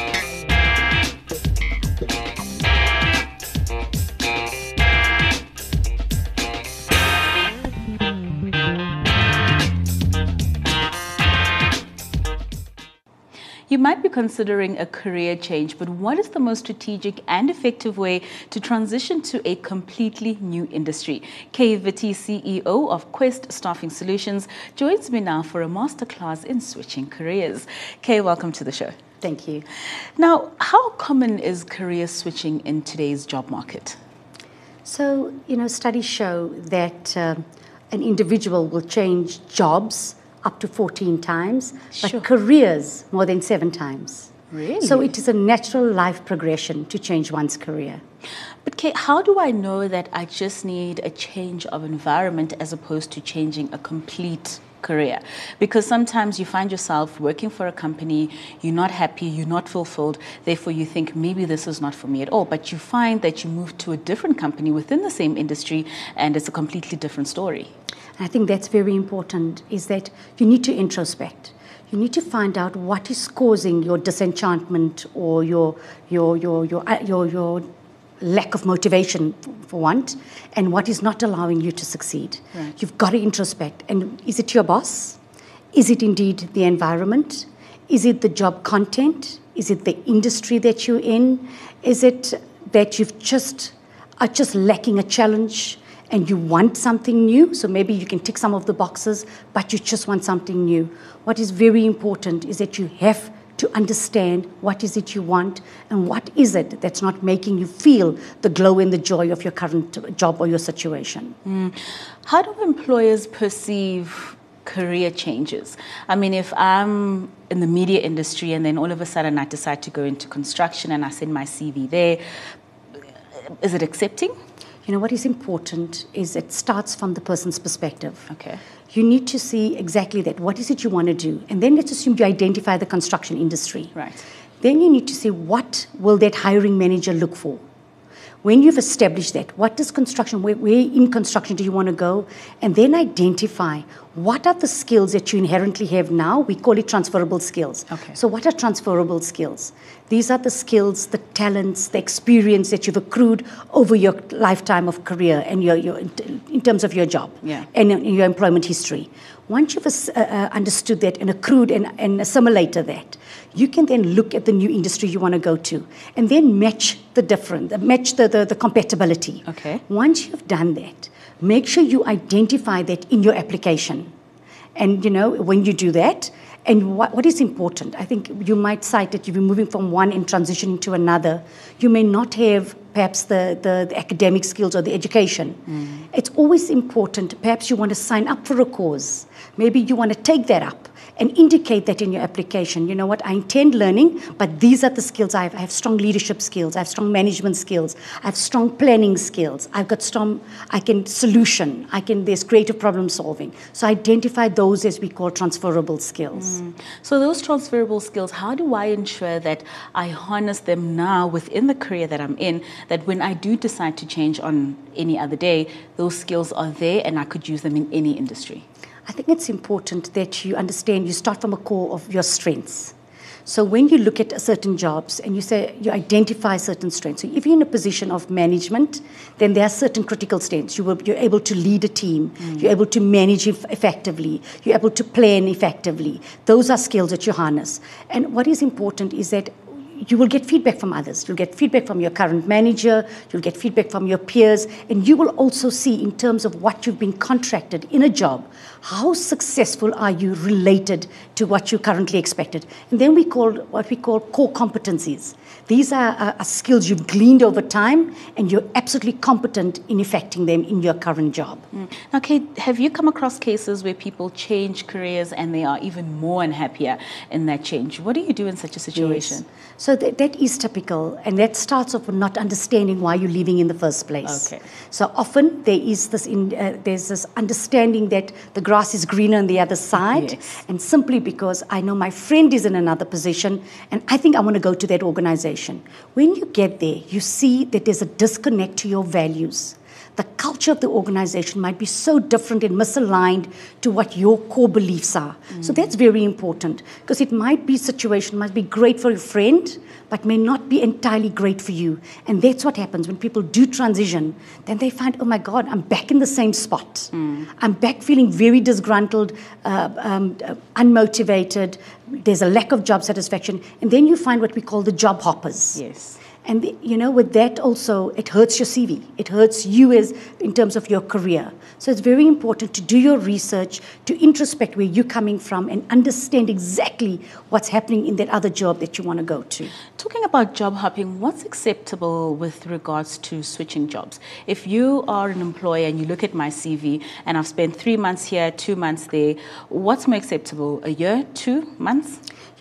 You might be considering a career change, but what is the most strategic and effective way to transition to a completely new industry? Kay Vitti, CEO of Quest Staffing Solutions, joins me now for a masterclass in switching careers. Kay, welcome to the show. Thank you. Now, how common is career switching in today's job market? So, studies show that an individual will change jobs up to 14 times, Sure. but careers more than 7 times. Really? So it is a natural life progression to change one's career. But Kay, how do I know that I just need a change of environment as opposed to changing a complete career? Because sometimes you find yourself working for a company, you're not happy, you're not fulfilled, therefore you think maybe this is not for me at all. But you find that you move to a different company within the same industry and it's a completely different story. And I think that's very important, is that you need to introspect. You need to find out what is causing your disenchantment or your lack of motivation, for one, and what is not allowing you to succeed. Right. You've got to introspect. And is it your boss? Is it indeed the environment? Is it the job content? Is it the industry that you're in? Is it that you've are just lacking a challenge and you want something new? So maybe you can tick some of the boxes, but you just want something new. What is very important is that you have to understand what is it you want and what is it that's not making you feel the glow and the joy of your current job or your situation. How do employers perceive career changes? I mean, if I'm in the media industry and then all of a sudden I decide to go into construction and I send my CV there, is it accepting? What is important is it starts from the person's perspective. Okay. You need to see exactly that. What is it you want to do? And then let's assume you identify the construction industry. Right. Then you need to see what will that hiring manager look for. When you've established that, what does construction, where in construction do you want to go? And then identify what are the skills that you inherently have now. We call it transferable skills. Okay. So what are transferable skills? These are the skills, the talents, the experience that you've accrued over your lifetime of career and your in terms of your job. Yeah. And in your employment history. Once you've understood that and accrued and assimilated that, you can then look at the new industry you want to go to and then match the compatibility. Okay. Once you've done that, make sure you identify that in your application. And, when you do that, and what is important, I think you might cite that you'll be moving from one and transitioning to another. You may not have perhaps the academic skills or the education. It's always important, perhaps you want to sign up for a course. Maybe you want to take that up and indicate that in your application. You know what, I intend learning, but these are the skills I have. I have strong leadership skills. I have strong management skills. I have strong planning skills. There's creative problem solving. So identify those as we call transferable skills. So those transferable skills, how do I ensure that I harness them now within the career that I'm in, that when I do decide to change on any other day, those skills are there and I could use them in any industry? I think it's important that you understand, you start from a core of your strengths. So when you look at certain jobs and you identify certain strengths. So if you're in a position of management, then there are certain critical strengths. You're able to lead a team. You're able to manage effectively. You're able to plan effectively. Those are skills that you harness. And what is important is that you will get feedback from others. You'll get feedback from your current manager. You'll get feedback from your peers. And you will also see, in terms of what you've been contracted in a job, how successful are you related to what you currently expected. And then what we call core competencies. These are skills you've gleaned over time, and you're absolutely competent in effecting them in your current job. Now, Kate, have you come across cases where people change careers and they are even more unhappier in that change? What do you do in such a situation? Yes. So that is typical, and that starts off with not understanding why you're leaving in the first place. Okay. So often there's this understanding that the grass is greener on the other side, Yes. and simply because I know my friend is in another position, and I think I want to go to that organization. When you get there, you see that there's a disconnect to your values. The culture of the organization might be so different and misaligned to what your core beliefs are. So that's very important, because it might be situation, might be great for your friend, but may not be entirely great for you. And that's what happens when people do transition. Then they find, oh my God, I'm back in the same spot. I'm back feeling very disgruntled, unmotivated. There's a lack of job satisfaction. And then you find what we call the job hoppers. Yes. And, with that also, it hurts your CV. It hurts you as in terms of your career. So it's very important to do your research, to introspect where you're coming from and understand exactly what's happening in that other job that you want to go to. Talking about job hopping, what's acceptable with regards to switching jobs? If you are an employer and you look at my CV and I've spent 3 months here, 2 months there, what's more acceptable? A year, 2 months?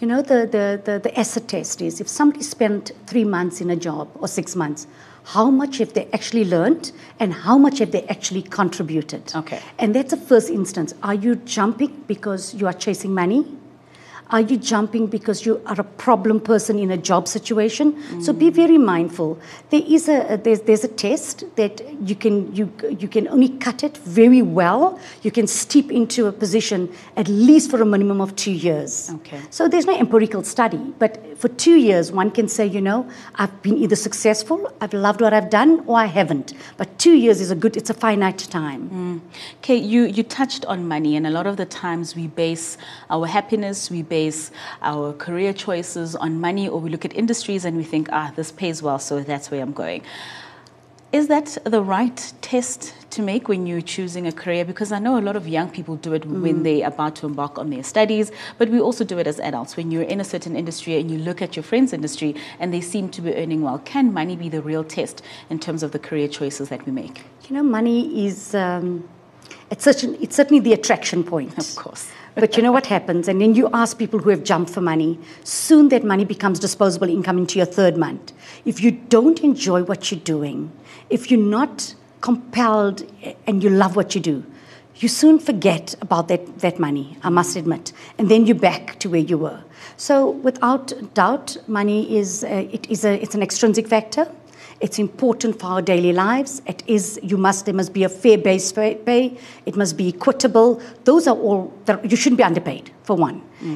The asset test is if somebody spent 3 months in a job or 6 months, how much have they actually learned and how much have they actually contributed? Okay. And that's the first instance. Are you jumping because you are chasing money? Are you jumping because you are a problem person in a job situation? So be very mindful. There's a test that you can only cut it very well. You can steep into a position at least for a minimum of 2 years. Okay. So there's no empirical study, but for 2 years one can say, I've been either successful, I've loved what I've done, or I haven't. But 2 years it's a finite time. Okay, you touched on money, and a lot of the times we base our happiness, we base our career choices on money, or we look at industries and we think, this pays well, so that's where I'm going. Is that the right test to make when you're choosing a career? Because I know a lot of young people do it when they're about to embark on their studies, but we also do it as adults. When you're in a certain industry and you look at your friend's industry and they seem to be earning well, can money be the real test in terms of the career choices that we make? Money is, it's certainly the attraction point. Of course. But you know what happens? And then you ask people who have jumped for money, soon that money becomes disposable income into your third month. If you don't enjoy what you're doing, if you're not compelled and you love what you do, you soon forget about that money, I must admit. And then you're back to where you were. So without doubt, money is it's an extrinsic factor. It's important for our daily lives. There must be a fair base pay. It must be equitable. Those are all, you shouldn't be underpaid, for one.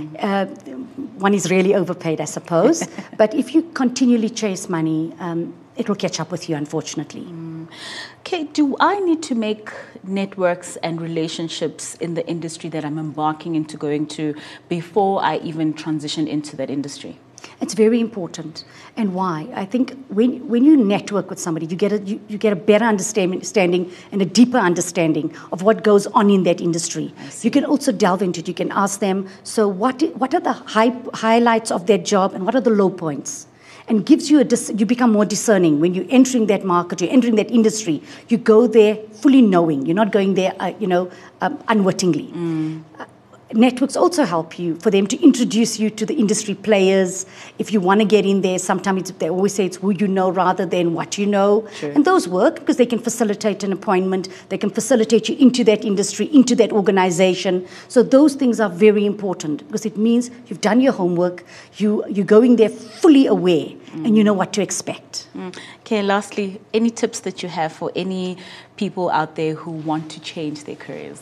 One is really overpaid, I suppose. But if you continually chase money, it will catch up with you, unfortunately. Okay, do I need to make networks and relationships in the industry that I'm embarking into going to before I even transition into that industry? It's very important. And why? I think when you network with somebody, you get a better understanding and a deeper understanding of what goes on in that industry. You can also delve into it. You can ask them, so what are the highlights of their job and what are the low points? And gives you you become more discerning when you're entering that market, you're entering that industry. You go there fully knowing. You're not going there, unwittingly. Networks also help you for them to introduce you to the industry players. If you want to get in there, sometimes they always say it's who you know rather than what you know. Sure. And those work because they can facilitate an appointment. They can facilitate you into that industry, into that organization. So those things are very important because it means you've done your homework. You're going there fully aware and you know what to expect. Okay, lastly, any tips that you have for any people out there who want to change their careers?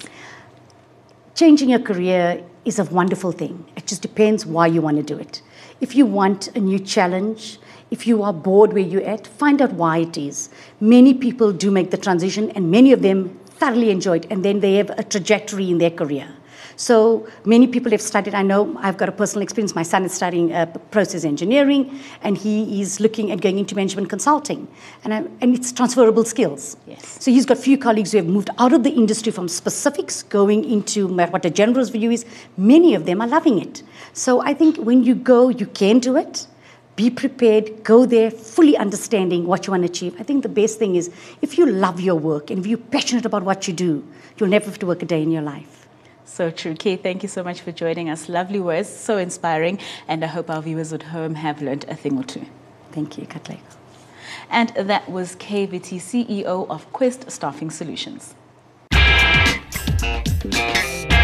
Changing your career is a wonderful thing. It just depends why you want to do it. If you want a new challenge, if you are bored where you're at, find out why it is. Many people do make the transition and many of them thoroughly enjoy it and then they have a trajectory in their career. So many people have studied. I know I've got a personal experience. My son is studying process engineering, and he is looking at going into management consulting, and it's transferable skills. Yes. So he's got few colleagues who have moved out of the industry from specifics, going into what a general's view is. Many of them are loving it. So I think when you go, you can do it. Be prepared, go there, fully understanding what you want to achieve. I think the best thing is if you love your work and if you're passionate about what you do, you'll never have to work a day in your life. So true. Kay, thank you so much for joining us. Lovely words, so inspiring, and I hope our viewers at home have learned a thing or two. Thank you, Katlego. And that was Kay Vitti, CEO of Quest Staffing Solutions.